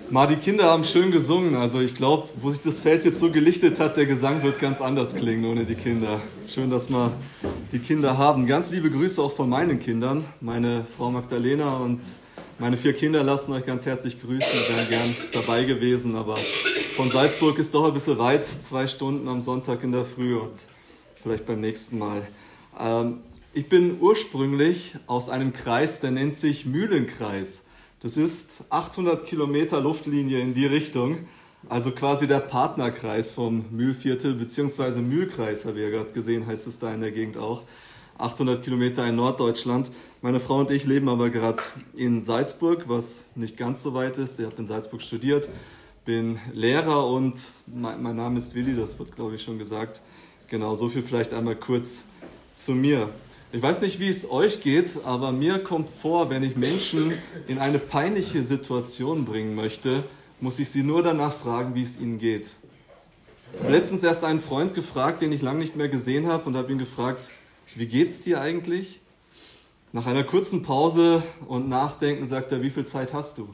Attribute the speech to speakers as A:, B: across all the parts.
A: Die Kinder haben schön gesungen. Also ich glaube, wo sich das Feld jetzt so gelichtet hat, der Gesang wird ganz anders klingen ohne die Kinder. Schön, dass wir die Kinder haben. Ganz liebe Grüße auch von meinen Kindern. Meine Frau Magdalena und meine 4 Kinder lassen euch ganz herzlich grüßen. Ich wäre gern dabei gewesen, aber von Salzburg ist doch ein bisschen weit. 2 Stunden am Sonntag in der Früh und vielleicht beim nächsten Mal. Ich bin ursprünglich aus einem Kreis, der nennt sich Mühlenkreis. Das ist 800 Kilometer Luftlinie in die Richtung, also quasi der Partnerkreis vom Mühlviertel, beziehungsweise Mühlkreis, habe ich ja gerade gesehen, heißt es da in der Gegend auch. 800 Kilometer in Norddeutschland. Meine Frau und ich leben aber gerade in Salzburg, was nicht ganz so weit ist. Ich habe in Salzburg studiert, bin Lehrer und mein Name ist Willi, das wird, glaube ich, schon gesagt. Genau, so viel vielleicht einmal kurz zu mir. Ich weiß nicht, wie es euch geht, aber mir kommt vor, wenn ich Menschen in eine peinliche Situation bringen möchte, muss ich sie nur danach fragen, wie es ihnen geht. Ich habe letztens erst einen Freund gefragt, den ich lange nicht mehr gesehen habe, und habe ihn gefragt, wie geht's dir eigentlich? Nach einer kurzen Pause und Nachdenken sagt er, wie viel Zeit hast du?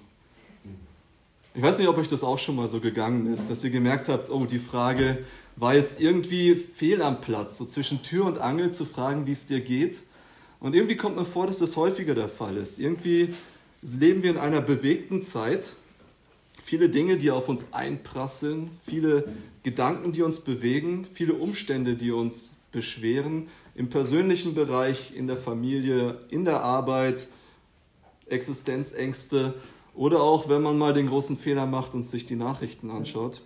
A: Ich weiß nicht, ob euch das auch schon mal so gegangen ist, dass ihr gemerkt habt, oh, die Frage war jetzt irgendwie fehl am Platz, so zwischen Tür und Angel zu fragen, wie es dir geht. Und irgendwie kommt mir vor, dass das häufiger der Fall ist. Irgendwie leben wir in einer bewegten Zeit. Viele Dinge, die auf uns einprasseln, viele Gedanken, die uns bewegen, viele Umstände, die uns beschweren, im persönlichen Bereich, in der Familie, in der Arbeit, Existenzängste oder auch, wenn man mal den großen Fehler macht und sich die Nachrichten anschaut.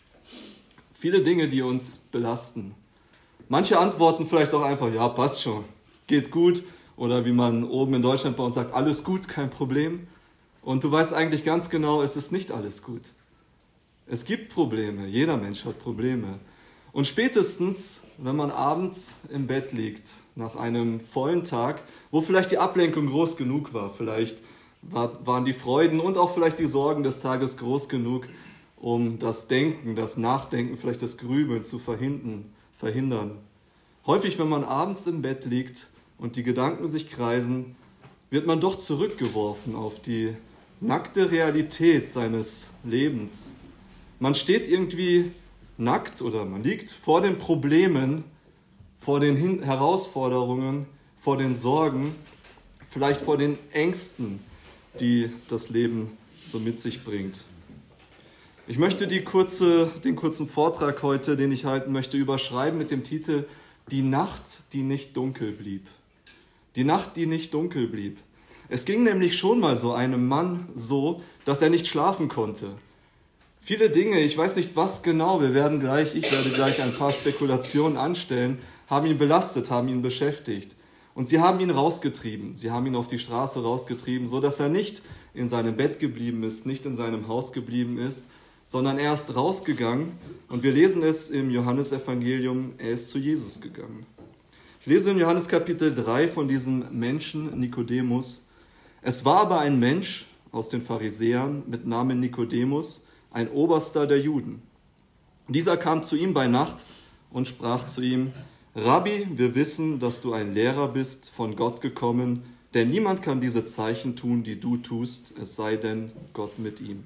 A: Viele Dinge, die uns belasten. Manche antworten vielleicht auch einfach, ja, passt schon, geht gut. Oder wie man oben in Deutschland bei uns sagt, alles gut, kein Problem. Und du weißt eigentlich ganz genau, es ist nicht alles gut. Es gibt Probleme, jeder Mensch hat Probleme. Und spätestens, wenn man abends im Bett liegt, nach einem vollen Tag, wo vielleicht die Ablenkung groß genug war, vielleicht waren die Freuden und auch vielleicht die Sorgen des Tages groß genug, um das Denken, das Nachdenken, vielleicht das Grübeln zu verhindern. Häufig, wenn man abends im Bett liegt und die Gedanken sich kreisen, wird man doch zurückgeworfen auf die nackte Realität seines Lebens. Man steht irgendwie nackt oder man liegt vor den Problemen, vor den Herausforderungen, vor den Sorgen, vielleicht vor den Ängsten, die das Leben so mit sich bringt. Ich möchte den kurzen Vortrag heute, den ich halten möchte, überschreiben mit dem Titel Die Nacht, die nicht dunkel blieb. Die Nacht, die nicht dunkel blieb. Es ging nämlich schon mal so einem Mann so, dass er nicht schlafen konnte. Viele Dinge, ich weiß nicht was genau, ich werde gleich ein paar Spekulationen anstellen, haben ihn belastet, haben ihn beschäftigt. Und sie haben ihn rausgetrieben, sie haben ihn auf die Straße rausgetrieben, so dass er nicht in seinem Bett geblieben ist, nicht in seinem Haus geblieben ist, sondern er ist rausgegangen und wir lesen es im Johannesevangelium, er ist zu Jesus gegangen. Ich lese in Johannes Kapitel 3 von diesem Menschen Nikodemus. Es war aber ein Mensch aus den Pharisäern mit Namen Nikodemus, ein Oberster der Juden. Dieser kam zu ihm bei Nacht und sprach zu ihm, Rabbi, wir wissen, dass du ein Lehrer bist, von Gott gekommen, denn niemand kann diese Zeichen tun, die du tust, es sei denn Gott mit ihm.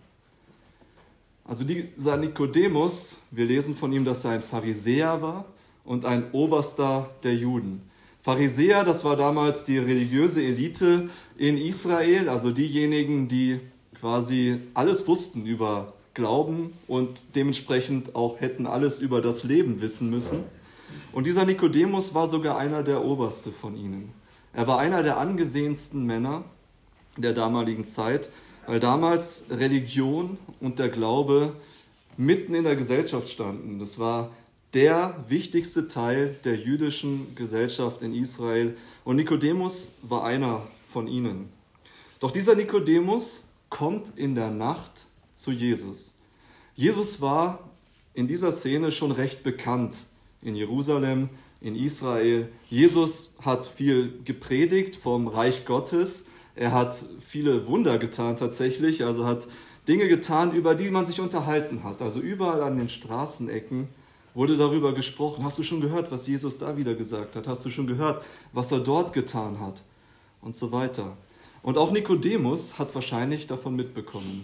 A: Also dieser Nikodemus, wir lesen von ihm, dass er ein Pharisäer war und ein Oberster der Juden. Pharisäer, das war damals die religiöse Elite in Israel, also diejenigen, die quasi alles wussten über Glauben und dementsprechend auch hätten alles über das Leben wissen müssen. Und dieser Nikodemus war sogar einer der Oberste von ihnen. Er war einer der angesehensten Männer der damaligen Zeit, weil damals Religion und der Glaube mitten in der Gesellschaft standen. Das war der wichtigste Teil der jüdischen Gesellschaft in Israel und Nikodemus war einer von ihnen. Doch dieser Nikodemus kommt in der Nacht zu Jesus. Jesus war in dieser Szene schon recht bekannt in Jerusalem, in Israel. Jesus hat viel gepredigt vom Reich Gottes. Er hat viele Wunder getan tatsächlich, also hat Dinge getan, über die man sich unterhalten hat. Also überall an den Straßenecken wurde darüber gesprochen. Hast du schon gehört, was Jesus da wieder gesagt hat? Hast du schon gehört, was er dort getan hat? Und so weiter. Und auch Nikodemus hat wahrscheinlich davon mitbekommen.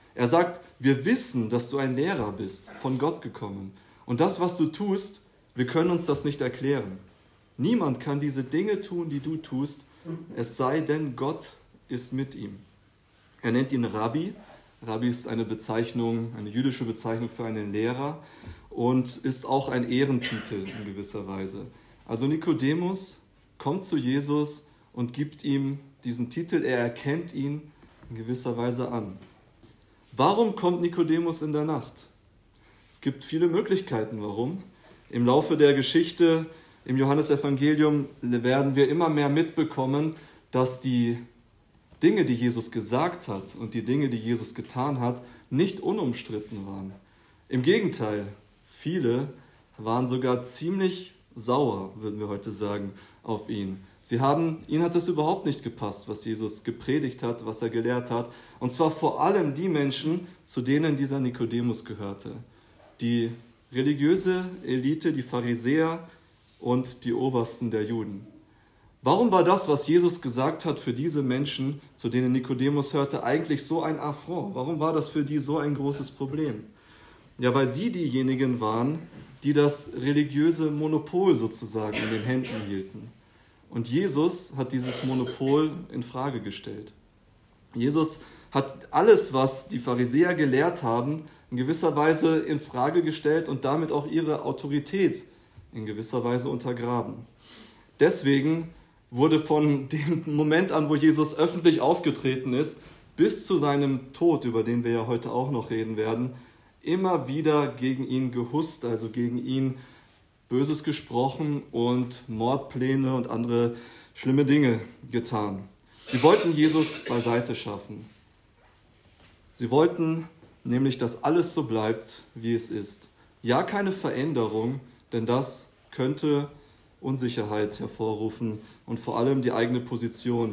A: Er sagt, wir wissen, dass du ein Lehrer bist, von Gott gekommen. Und das, was du tust, wir können uns das nicht erklären. Niemand kann diese Dinge tun, die du tust, es sei denn, Gott ist mit ihm. Er nennt ihn Rabbi. Rabbi ist eine Bezeichnung, eine jüdische Bezeichnung für einen Lehrer und ist auch ein Ehrentitel in gewisser Weise. Also Nikodemus kommt zu Jesus und gibt ihm diesen Titel. Er erkennt ihn in gewisser Weise an. Warum kommt Nikodemus in der Nacht? Es gibt viele Möglichkeiten, warum. Im Laufe der Geschichte im Johannesevangelium werden wir immer mehr mitbekommen, dass die Dinge, die Jesus gesagt hat und die Dinge, die Jesus getan hat, nicht unumstritten waren. Im Gegenteil, viele waren sogar ziemlich sauer, würden wir heute sagen, auf ihn. Ihnen hat es überhaupt nicht gepasst, was Jesus gepredigt hat, was er gelehrt hat. Und zwar vor allem die Menschen, zu denen dieser Nikodemus gehörte. Die religiöse Elite, die Pharisäer und die Obersten der Juden. Warum war das, was Jesus gesagt hat, für diese Menschen, zu denen Nikodemus hörte, eigentlich so ein Affront? Warum war das für die so ein großes Problem? Ja, weil sie diejenigen waren, die das religiöse Monopol sozusagen in den Händen hielten. Und Jesus hat dieses Monopol in Frage gestellt. Jesus hat alles, was die Pharisäer gelehrt haben, in gewisser Weise in Frage gestellt und damit auch ihre Autorität in gewisser Weise untergraben. Deswegen wurde von dem Moment an, wo Jesus öffentlich aufgetreten ist, bis zu seinem Tod, über den wir ja heute auch noch reden werden, immer wieder gegen ihn gehusst, also gegen ihn Böses gesprochen und Mordpläne und andere schlimme Dinge getan. Sie wollten Jesus beiseite schaffen. Sie wollten nämlich, dass alles so bleibt, wie es ist. Ja, keine Veränderung, denn das könnte Unsicherheit hervorrufen und vor allem die eigene Position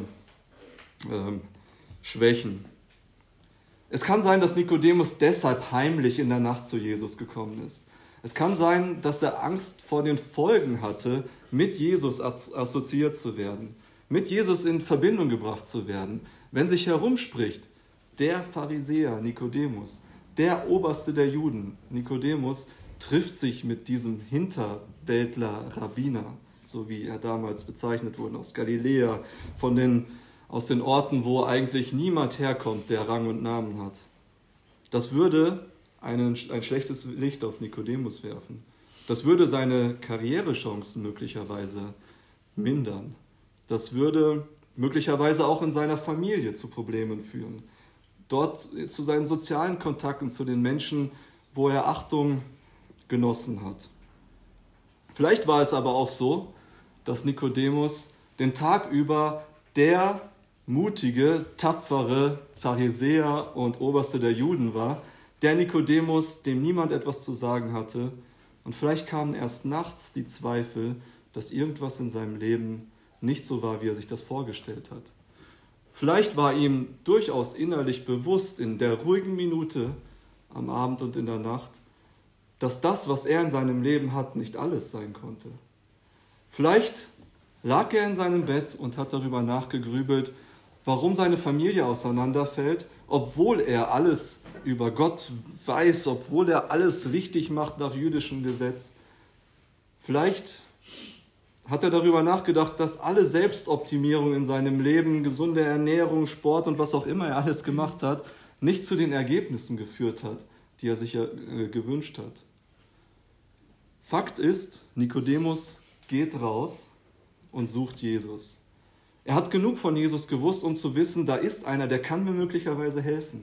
A: schwächen. Es kann sein, dass Nikodemus deshalb heimlich in der Nacht zu Jesus gekommen ist. Es kann sein, dass er Angst vor den Folgen hatte, mit Jesus assoziiert zu werden, mit Jesus in Verbindung gebracht zu werden. Wenn sich herumspricht, der Pharisäer Nikodemus, der Oberste der Juden, Nikodemus, trifft sich mit diesem Hinterwäldler Rabbiner, so wie er damals bezeichnet wurde, aus Galiläa, aus den Orten, wo eigentlich niemand herkommt, der Rang und Namen hat. Das würde ein schlechtes Licht auf Nikodemus werfen. Das würde seine Karrierechancen möglicherweise mindern. Das würde möglicherweise auch in seiner Familie zu Problemen führen. Dort zu seinen sozialen Kontakten zu den Menschen, wo er Achtung genossen hat. Vielleicht war es aber auch so, dass Nikodemus den Tag über der mutige, tapfere Pharisäer und Oberste der Juden war, der Nikodemus, dem niemand etwas zu sagen hatte. Und vielleicht kamen erst nachts die Zweifel, dass irgendwas in seinem Leben nicht so war, wie er sich das vorgestellt hat. Vielleicht war ihm durchaus innerlich bewusst in der ruhigen Minute am Abend und in der Nacht, dass das, was er in seinem Leben hat, nicht alles sein konnte. Vielleicht lag er in seinem Bett und hat darüber nachgegrübelt, warum seine Familie auseinanderfällt, obwohl er alles über Gott weiß, obwohl er alles richtig macht nach jüdischem Gesetz. Vielleicht hat er darüber nachgedacht, dass alle Selbstoptimierung in seinem Leben, gesunde Ernährung, Sport und was auch immer er alles gemacht hat, nicht zu den Ergebnissen geführt hat, die er sich gewünscht hat. Fakt ist, Nikodemus geht raus und sucht Jesus. Er hat genug von Jesus gewusst, um zu wissen, da ist einer, der kann mir möglicherweise helfen.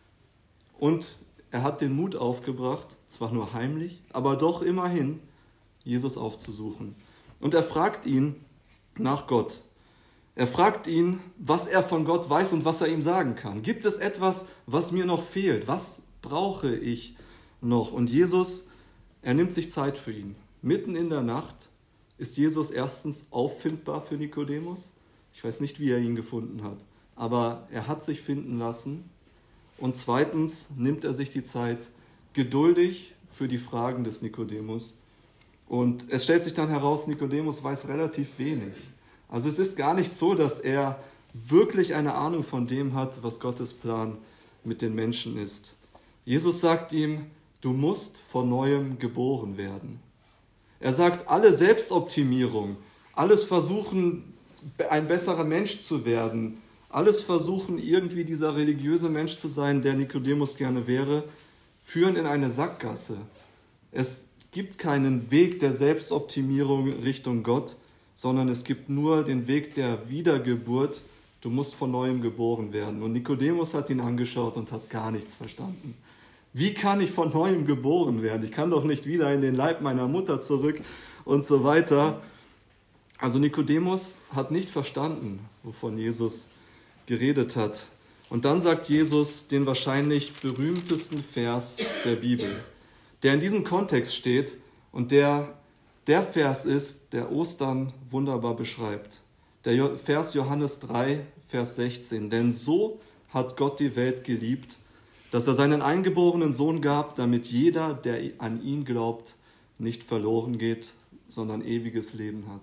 A: Und er hat den Mut aufgebracht, zwar nur heimlich, aber doch immerhin, Jesus aufzusuchen. Und er fragt ihn nach Gott. Er fragt ihn, was er von Gott weiß und was er ihm sagen kann. Gibt es etwas, was mir noch fehlt? Was brauche ich noch? Und Jesus, er nimmt sich Zeit für ihn. Mitten in der Nacht ist Jesus erstens auffindbar für Nikodemus. Ich weiß nicht, wie er ihn gefunden hat, aber er hat sich finden lassen. Und zweitens nimmt er sich die Zeit geduldig für die Fragen des Nikodemus. Und es stellt sich dann heraus, Nikodemus weiß relativ wenig. Also es ist gar nicht so, dass er wirklich eine Ahnung von dem hat, was Gottes Plan mit den Menschen ist. Jesus sagt ihm, du musst von Neuem geboren werden. Er sagt, alle Selbstoptimierung, alles Versuchen, ein besserer Mensch zu werden, alles Versuchen, irgendwie dieser religiöse Mensch zu sein, der Nikodemus gerne wäre, führen in eine Sackgasse. Es gibt keinen Weg der Selbstoptimierung Richtung Gott, sondern es gibt nur den Weg der Wiedergeburt. Du musst von Neuem geboren werden. Und Nikodemus hat ihn angeschaut und hat gar nichts verstanden. Wie kann ich von Neuem geboren werden? Ich kann doch nicht wieder in den Leib meiner Mutter zurück und so weiter. Also Nikodemus hat nicht verstanden, wovon Jesus geredet hat. Und dann sagt Jesus den wahrscheinlich berühmtesten Vers der Bibel, der in diesem Kontext steht und der Vers ist, der Ostern wunderbar beschreibt. Der Vers Johannes 3, Vers 16. Denn so hat Gott die Welt geliebt, dass er seinen eingeborenen Sohn gab, damit jeder, der an ihn glaubt, nicht verloren geht, sondern ewiges Leben hat.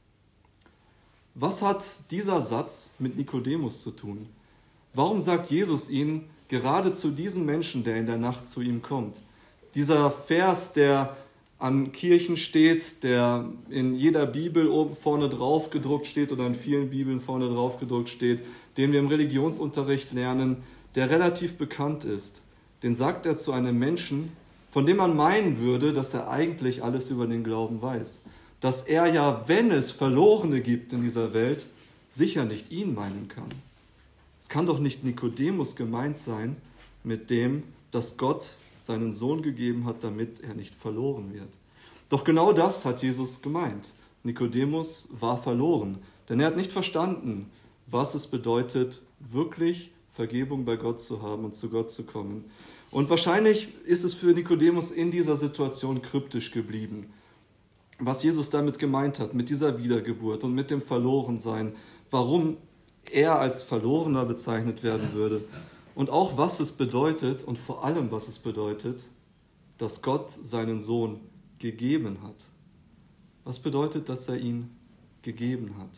A: Was hat dieser Satz mit Nikodemus zu tun? Warum sagt Jesus ihn gerade zu diesem Menschen, der in der Nacht zu ihm kommt? Dieser Vers, der an Kirchen steht, der in jeder Bibel oben vorne drauf gedruckt steht oder in vielen Bibeln vorne drauf gedruckt steht, den wir im Religionsunterricht lernen, der relativ bekannt ist, den sagt er zu einem Menschen, von dem man meinen würde, dass er eigentlich alles über den Glauben weiß. Dass er ja, wenn es Verlorene gibt in dieser Welt, sicher nicht ihn meinen kann. Es kann doch nicht Nikodemus gemeint sein mit dem, dass Gott seinen Sohn gegeben hat, damit er nicht verloren wird. Doch genau das hat Jesus gemeint. Nikodemus war verloren, denn er hat nicht verstanden, was es bedeutet, wirklich Vergebung bei Gott zu haben und zu Gott zu kommen. Und wahrscheinlich ist es für Nikodemus in dieser Situation kryptisch geblieben, was Jesus damit gemeint hat, mit dieser Wiedergeburt und mit dem Verlorensein, warum er als Verlorener bezeichnet werden würde und auch was es bedeutet und vor allem was es bedeutet, dass Gott seinen Sohn gegeben hat. Was bedeutet, dass er ihn gegeben hat?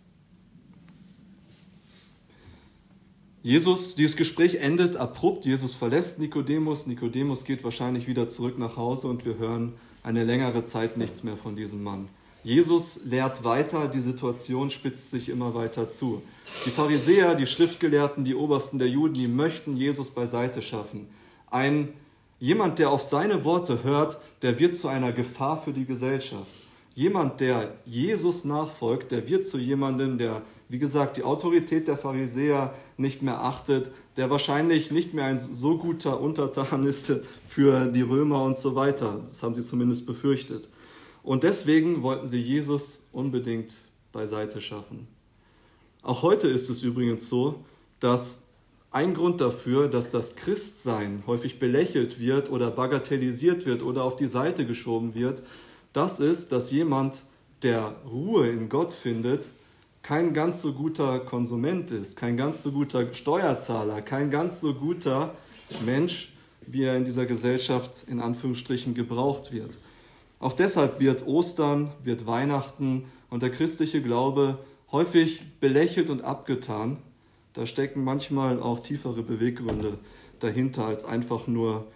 A: Dieses Gespräch endet abrupt. Jesus verlässt Nikodemus. Nikodemus geht wahrscheinlich wieder zurück nach Hause und wir hören eine längere Zeit nichts mehr von diesem Mann. Jesus lehrt weiter, die Situation spitzt sich immer weiter zu. Die Pharisäer, die Schriftgelehrten, die Obersten der Juden, die möchten Jesus beiseite schaffen. Jemand, der auf seine Worte hört, der wird zu einer Gefahr für die Gesellschaft. Jemand, der Jesus nachfolgt, der wird zu jemandem, der, wie gesagt, die Autorität der Pharisäer nicht mehr achtet, der wahrscheinlich nicht mehr ein so guter Untertan ist für die Römer und so weiter. Das haben sie zumindest befürchtet. Und deswegen wollten sie Jesus unbedingt beiseite schaffen. Auch heute ist es übrigens so, dass ein Grund dafür, dass das Christsein häufig belächelt wird oder bagatellisiert wird oder auf die Seite geschoben wird, das ist, dass jemand, der Ruhe in Gott findet, kein ganz so guter Konsument ist, kein ganz so guter Steuerzahler, kein ganz so guter Mensch, wie er in dieser Gesellschaft in Anführungsstrichen gebraucht wird. Auch deshalb wird Ostern, wird Weihnachten und der christliche Glaube häufig belächelt und abgetan. Da stecken manchmal auch tiefere Beweggründe dahinter als einfach nur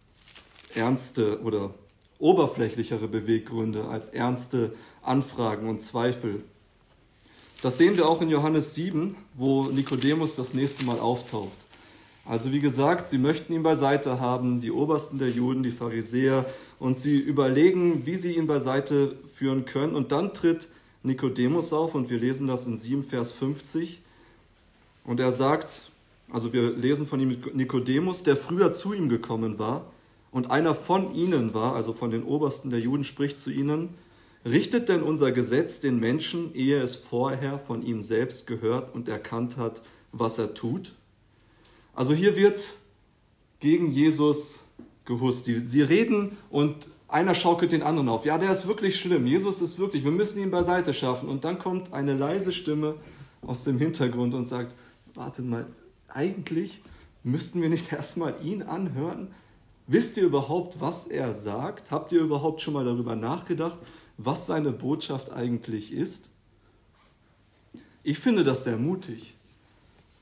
A: ernste oder oberflächlichere Beweggründe als ernste Anfragen und Zweifel. Das sehen wir auch in Johannes 7, wo Nikodemus das nächste Mal auftaucht. Also wie gesagt, sie möchten ihn beiseite haben, die Obersten der Juden, die Pharisäer, und sie überlegen, wie sie ihn beiseite führen können. Und dann tritt Nikodemus auf und wir lesen das in 7, Vers 50. Und er sagt, also wir lesen von ihm Nikodemus, der früher zu ihm gekommen war und einer von ihnen war, also von den Obersten der Juden, spricht zu ihnen: Richtet denn unser Gesetz den Menschen, ehe es vorher von ihm selbst gehört und erkannt hat, was er tut? Also hier wird gegen Jesus gehusst. Sie reden und einer schaukelt den anderen auf. Ja, der ist wirklich schlimm. Jesus ist wirklich, wir müssen ihn beiseite schaffen. Und dann kommt eine leise Stimme aus dem Hintergrund und sagt: Wartet mal, eigentlich müssten wir nicht erstmal ihn anhören? Wisst ihr überhaupt, was er sagt? Habt ihr überhaupt schon mal darüber nachgedacht, was seine Botschaft eigentlich ist? Ich finde das sehr mutig. Ich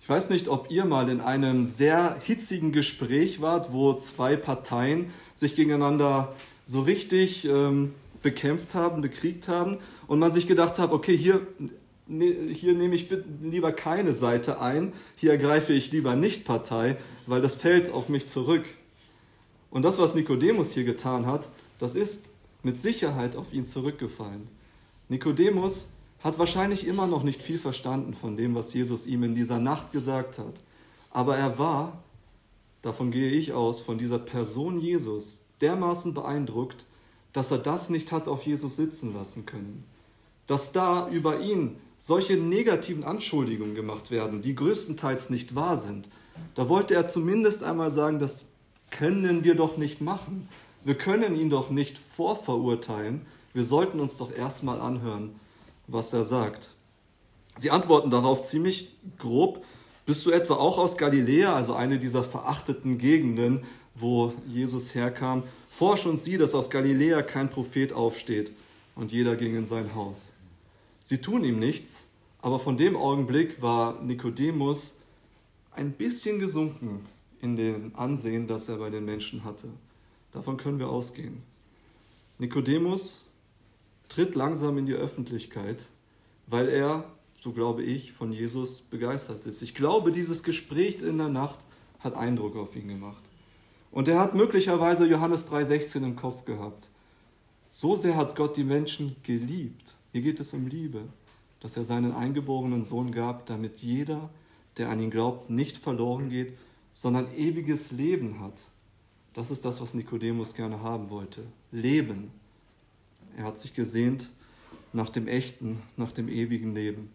A: Ich weiß nicht, ob ihr mal in einem sehr hitzigen Gespräch wart, wo zwei Parteien sich gegeneinander so richtig bekämpft haben, bekriegt haben und man sich gedacht hat, okay, hier nehme ich lieber keine Seite ein, hier ergreife ich lieber nicht Partei, weil das fällt auf mich zurück. Und das, was Nikodemus hier getan hat, das ist mit Sicherheit auf ihn zurückgefallen. Nikodemus hat wahrscheinlich immer noch nicht viel verstanden von dem, was Jesus ihm in dieser Nacht gesagt hat. Aber er war, davon gehe ich aus, von dieser Person Jesus dermaßen beeindruckt, dass er das nicht hat auf Jesus sitzen lassen können. Dass da über ihn solche negativen Anschuldigungen gemacht werden, die größtenteils nicht wahr sind. Da wollte er zumindest einmal sagen, das können wir doch nicht machen. Wir können ihn doch nicht vorverurteilen. Wir sollten uns doch erstmal anhören, was er sagt. Sie antworten darauf ziemlich grob. Bist du etwa auch aus Galiläa, also eine dieser verachteten Gegenden, wo Jesus herkam? Forsch und sieh, dass aus Galiläa kein Prophet aufsteht. Und jeder ging in sein Haus. Sie tun ihm nichts, aber von dem Augenblick war Nikodemus ein bisschen gesunken in dem Ansehen, das er bei den Menschen hatte. Davon können wir ausgehen. Nikodemus tritt langsam in die Öffentlichkeit, weil er, so glaube ich, von Jesus begeistert ist. Ich glaube, dieses Gespräch in der Nacht hat Eindruck auf ihn gemacht. Und er hat möglicherweise Johannes 3,16 im Kopf gehabt. So sehr hat Gott die Menschen geliebt. Hier geht es um Liebe, dass er seinen eingeborenen Sohn gab, damit jeder, der an ihn glaubt, nicht verloren geht, sondern ewiges Leben hat. Das ist das, was Nikodemus gerne haben wollte. Leben. Er hat sich gesehnt nach dem echten, nach dem ewigen Leben.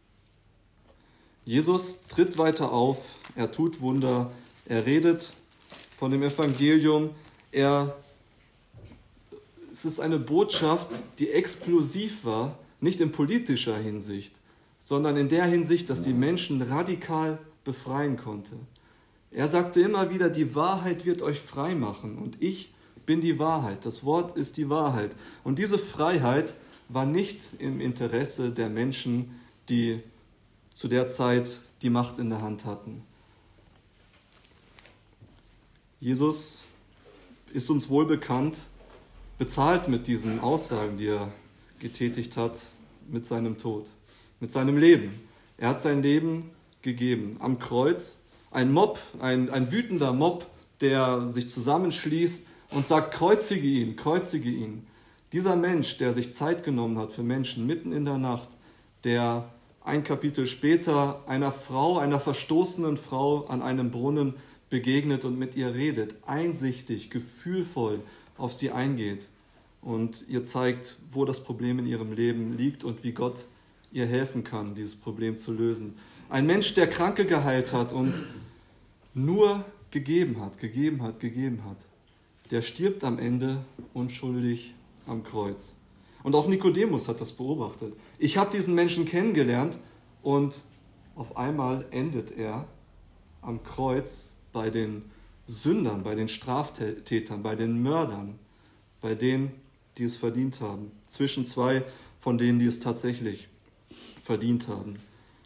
A: Jesus tritt weiter auf, er tut Wunder, er redet von dem Evangelium. Es ist eine Botschaft, die explosiv war, nicht in politischer Hinsicht, sondern in der Hinsicht, dass die Menschen radikal befreien konnte. Er sagte immer wieder, die Wahrheit wird euch frei machen und ich bin die Wahrheit. Das Wort ist die Wahrheit. Und diese Freiheit war nicht im Interesse der Menschen, die zu der Zeit die Macht in der Hand hatten. Jesus ist uns wohl bekannt, bezahlt mit diesen Aussagen, die er getätigt hat, mit seinem Tod, mit seinem Leben. Er hat sein Leben gegeben am Kreuz. Ein Mob, ein wütender Mob, der sich zusammenschließt und sagt, kreuzige ihn, kreuzige ihn. Dieser Mensch, der sich Zeit genommen hat für Menschen mitten in der Nacht, der ein Kapitel später einer Frau, einer verstoßenen Frau an einem Brunnen begegnet und mit ihr redet, einsichtig, gefühlvoll auf sie eingeht und ihr zeigt, wo das Problem in ihrem Leben liegt und wie Gott ihr helfen kann, dieses Problem zu lösen. Ein Mensch, der Kranke geheilt hat und nur gegeben hat, der stirbt am Ende unschuldig am Kreuz. Und auch Nikodemus hat das beobachtet. Ich habe diesen Menschen kennengelernt und auf einmal endet er am Kreuz bei den Sündern, bei den Straftätern, bei den Mördern, bei denen, die es verdient haben. Zwischen zwei von denen, die es tatsächlich verdient haben.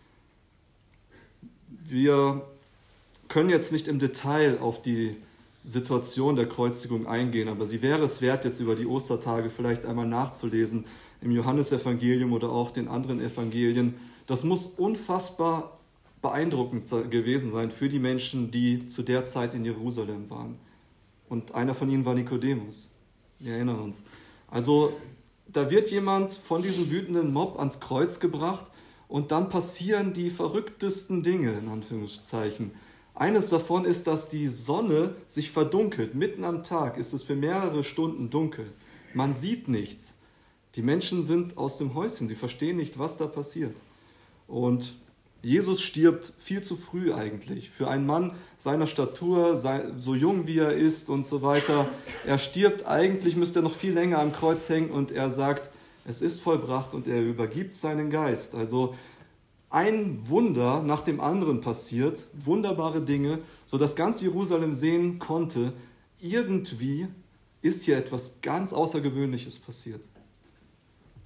A: Wir können jetzt nicht im Detail auf die Situation der Kreuzigung eingehen, aber sie wäre es wert, jetzt über die Ostertage vielleicht einmal nachzulesen, im Johannesevangelium oder auch den anderen Evangelien. Das muss unfassbar beeindruckend gewesen sein für die Menschen, die zu der Zeit in Jerusalem waren. Und einer von ihnen war Nikodemus. Wir erinnern uns. Also da wird jemand von diesem wütenden Mob ans Kreuz gebracht und dann passieren die verrücktesten Dinge, in Anführungszeichen. Eines davon ist, dass die Sonne sich verdunkelt. Mitten am Tag ist es für mehrere Stunden dunkel. Man sieht nichts. Die Menschen sind aus dem Häuschen. Sie verstehen nicht, was da passiert. Und Jesus stirbt viel zu früh eigentlich. Für einen Mann seiner Statur, so jung wie er ist und so weiter. Er stirbt eigentlich, müsste er noch viel länger am Kreuz hängen und er sagt, es ist vollbracht und er übergibt seinen Geist. Also ein Wunder nach dem anderen passiert, wunderbare Dinge, sodass ganz Jerusalem sehen konnte, irgendwie ist hier etwas ganz Außergewöhnliches passiert.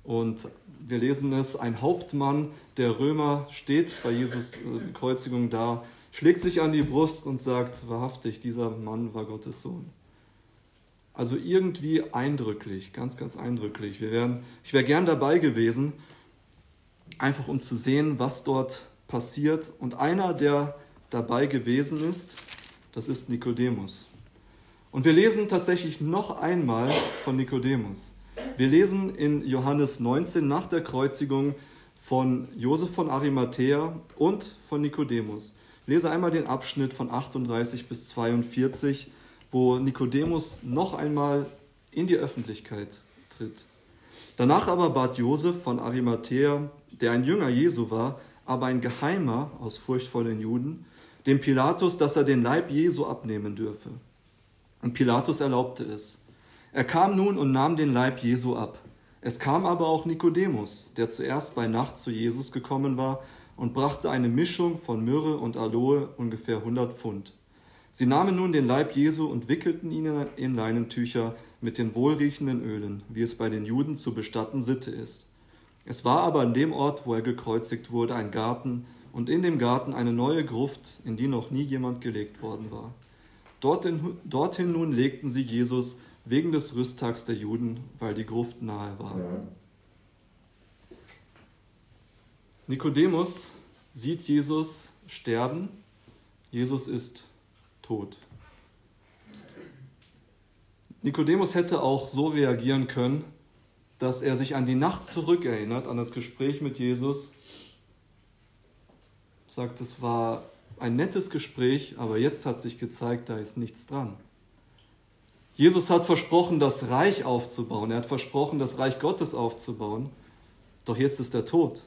A: Und wir lesen es, ein Hauptmann der Römer steht bei Jesus Kreuzigung da, schlägt sich an die Brust und sagt, wahrhaftig, dieser Mann war Gottes Sohn. Also irgendwie eindrücklich, ganz, ganz eindrücklich. Ich wäre gern dabei gewesen, einfach um zu sehen, was dort passiert. Und einer, der dabei gewesen ist, das ist Nikodemus. Und wir lesen tatsächlich noch einmal von Nikodemus. Wir lesen in Johannes 19 nach der Kreuzigung von Josef von Arimathäa und von Nikodemus. Ich lese einmal den Abschnitt von 38 bis 42, wo Nikodemus noch einmal in die Öffentlichkeit tritt. Danach aber bat Josef von Arimathäa, der ein Jünger Jesu war, aber ein Geheimer aus Furcht vor den Juden, dem Pilatus, dass er den Leib Jesu abnehmen dürfe. Und Pilatus erlaubte es. Er kam nun und nahm den Leib Jesu ab. Es kam aber auch Nikodemus, der zuerst bei Nacht zu Jesus gekommen war und brachte eine Mischung von Myrrhe und Aloe, ungefähr 100 Pfund. Sie nahmen nun den Leib Jesu und wickelten ihn in Leinentücher mit den wohlriechenden Ölen, wie es bei den Juden zu bestatten Sitte ist. Es war aber an dem Ort, wo er gekreuzigt wurde, ein Garten und in dem Garten eine neue Gruft, in die noch nie jemand gelegt worden war. Dorthin nun legten sie Jesus wegen des Rüsttags der Juden, weil die Gruft nahe war. Nikodemus sieht Jesus sterben. Jesus ist tot. Nikodemus hätte auch so reagieren können, dass er sich an die Nacht zurückerinnert, an das Gespräch mit Jesus. Sagt, es war ein nettes Gespräch, aber jetzt hat sich gezeigt, da ist nichts dran. Jesus hat versprochen, das Reich aufzubauen. Er hat versprochen, das Reich Gottes aufzubauen. Doch jetzt ist er tot.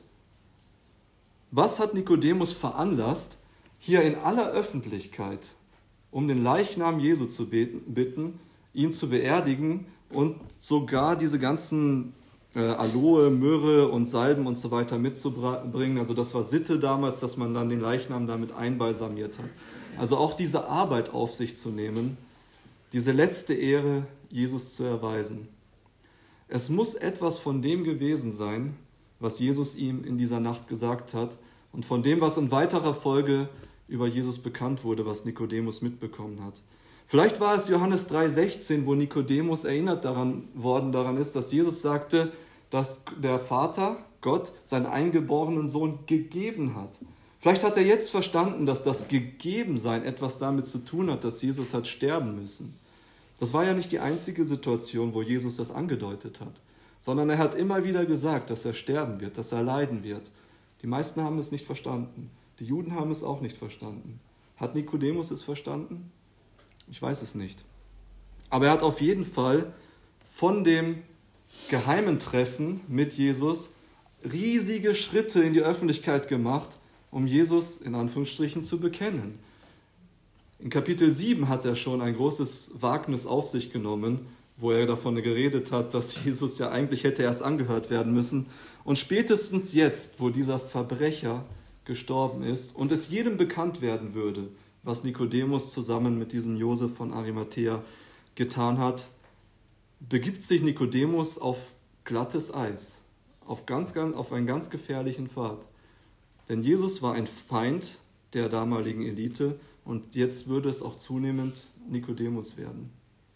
A: Was hat Nikodemus veranlasst, hier in aller Öffentlichkeit um den Leichnam Jesu zu bitten, ihn zu beerdigen und sogar diese ganzen Aloe, Myrrhe und Salben und so weiter mitzubringen? Also das war Sitte damals, dass man dann den Leichnam damit einbalsamiert hat. Also auch diese Arbeit auf sich zu nehmen, diese letzte Ehre Jesus zu erweisen. Es muss etwas von dem gewesen sein, was Jesus ihm in dieser Nacht gesagt hat und von dem, was in weiterer Folge über Jesus bekannt wurde, was Nikodemus mitbekommen hat. Vielleicht war es Johannes 3,16, wo Nikodemus erinnert daran ist, dass Jesus sagte, dass der Vater, Gott, seinen eingeborenen Sohn gegeben hat. Vielleicht hat er jetzt verstanden, dass das Gegebensein etwas damit zu tun hat, dass Jesus hat sterben müssen. Das war ja nicht die einzige Situation, wo Jesus das angedeutet hat, sondern er hat immer wieder gesagt, dass er sterben wird, dass er leiden wird. Die meisten haben es nicht verstanden. Die Juden haben es auch nicht verstanden. Hat Nikodemus es verstanden? Ich weiß es nicht. Aber er hat auf jeden Fall von dem geheimen Treffen mit Jesus riesige Schritte in die Öffentlichkeit gemacht, um Jesus in Anführungsstrichen zu bekennen. In Kapitel 7 hat er schon ein großes Wagnis auf sich genommen, wo er davon geredet hat, dass Jesus ja eigentlich hätte erst angehört werden müssen. Und spätestens jetzt, wo dieser Verbrecher gestorben ist und es jedem bekannt werden würde, was Nikodemus zusammen mit diesem Josef von Arimathäa getan hat, begibt sich Nikodemus auf glattes Eis, auf einen ganz gefährlichen Pfad. Denn Jesus war ein Feind der damaligen Elite und jetzt würde es auch zunehmend Nikodemus werden.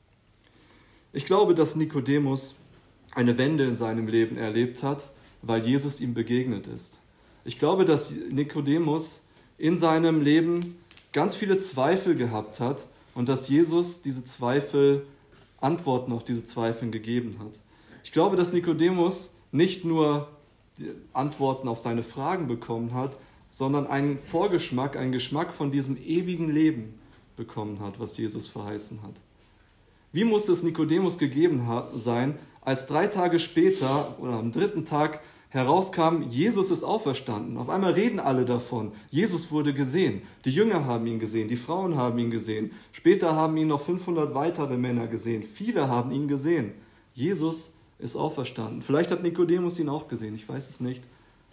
A: Ich glaube, dass Nikodemus eine Wende in seinem Leben erlebt hat, weil Jesus ihm begegnet ist. Ich glaube, dass Nikodemus in seinem Leben ganz viele Zweifel gehabt hat und dass Jesus Antworten auf diese Zweifel gegeben hat. Ich glaube, dass Nikodemus nicht nur die Antworten auf seine Fragen bekommen hat, sondern einen Vorgeschmack, einen Geschmack von diesem ewigen Leben bekommen hat, was Jesus verheißen hat. Wie muss es Nikodemus gegeben sein, als 3 Tage später oder am 3. Tag herauskam, Jesus ist auferstanden. Auf einmal reden alle davon. Jesus wurde gesehen. Die Jünger haben ihn gesehen, die Frauen haben ihn gesehen. Später haben ihn noch 500 weitere Männer gesehen. Viele haben ihn gesehen. Jesus ist auferstanden. Vielleicht hat Nikodemus ihn auch gesehen, ich weiß es nicht.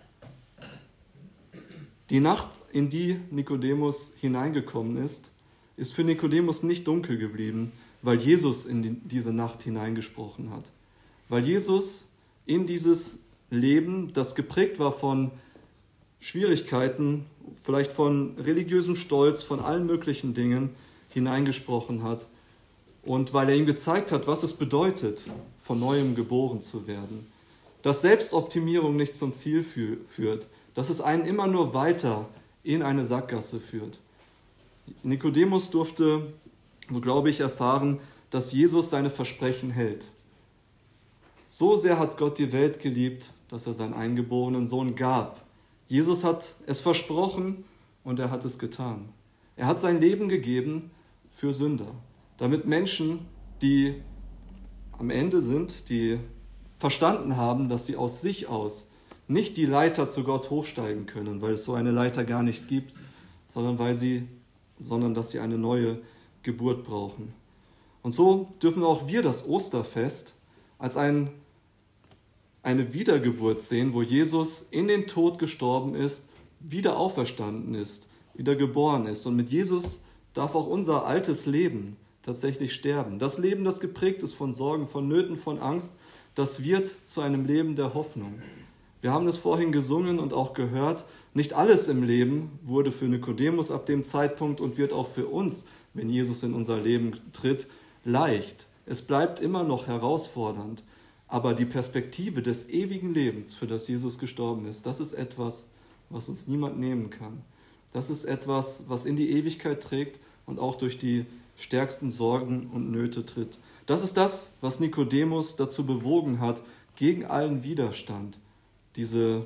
A: Die Nacht, in die Nikodemus hineingekommen ist für Nikodemus nicht dunkel geblieben, weil Jesus in diese Nacht hineingesprochen hat. Weil Jesus in dieses Leben, das geprägt war von Schwierigkeiten, vielleicht von religiösem Stolz, von allen möglichen Dingen, hineingesprochen hat. Und weil er ihm gezeigt hat, was es bedeutet, von Neuem geboren zu werden. Dass Selbstoptimierung nicht zum Ziel führt, dass es einen immer nur weiter in eine Sackgasse führt. Nikodemus durfte, so glaube ich, erfahren, dass Jesus seine Versprechen hält. So sehr hat Gott die Welt geliebt, dass er seinen eingeborenen Sohn gab. Jesus hat es versprochen und er hat es getan. Er hat sein Leben gegeben für Sünder, damit Menschen, die am Ende sind, die verstanden haben, dass sie aus sich aus nicht die Leiter zu Gott hochsteigen können, weil es so eine Leiter gar nicht gibt, sondern dass sie eine neue Geburt brauchen. Und so dürfen auch wir das Osterfest als eine Wiedergeburt sehen, wo Jesus in den Tod gestorben ist, wieder auferstanden ist, wieder geboren ist. Und mit Jesus darf auch unser altes Leben tatsächlich sterben. Das Leben, das geprägt ist von Sorgen, von Nöten, von Angst, das wird zu einem Leben der Hoffnung. Wir haben es vorhin gesungen und auch gehört, nicht alles im Leben wurde für Nikodemus ab dem Zeitpunkt und wird auch für uns, wenn Jesus in unser Leben tritt, leicht. Es bleibt immer noch herausfordernd, aber die Perspektive des ewigen Lebens, für das Jesus gestorben ist, das ist etwas, was uns niemand nehmen kann. Das ist etwas, was in die Ewigkeit trägt und auch durch die stärksten Sorgen und Nöte tritt. Das ist das, was Nikodemus dazu bewogen hat, gegen allen Widerstand dieses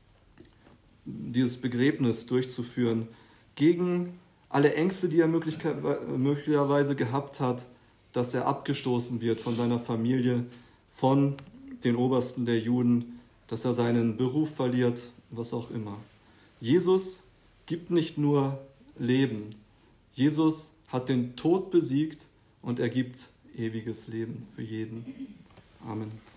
A: Begräbnis durchzuführen, gegen alle Ängste, die er möglicherweise gehabt hat, dass er abgestoßen wird von seiner Familie, von den Obersten der Juden, dass er seinen Beruf verliert, was auch immer. Jesus gibt nicht nur Leben. Jesus hat den Tod besiegt und er gibt ewiges Leben für jeden. Amen.